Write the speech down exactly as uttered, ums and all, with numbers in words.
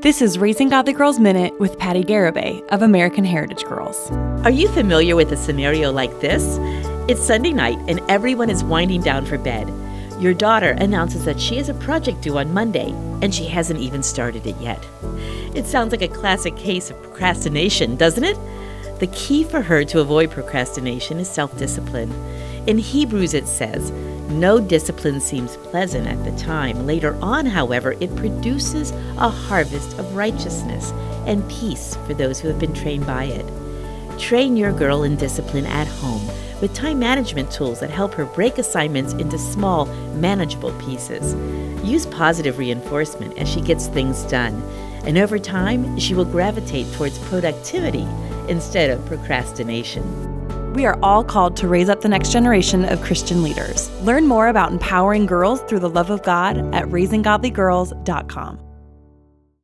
This is Raising Godly Girls Minute with Patty Garibay of American Heritage Girls. Are you familiar with a scenario like this? It's Sunday night and everyone is winding down for bed. Your daughter announces that she has a project due on Monday and she hasn't even started it yet. It sounds like a classic case of procrastination, doesn't it? The key for her to avoid procrastination is self-discipline. In Hebrews it says, "No discipline seems pleasant at the time. Later on, however, it produces a harvest of righteousness and peace for those who have been trained by it." Train your girl in discipline at home with time management tools that help her break assignments into small, manageable pieces. Use positive reinforcement as she gets things done, and over time, she will gravitate towards productivity instead of procrastination. We are all called to raise up the next generation of Christian leaders. Learn more about empowering girls through the love of God at raising godly girls dot com.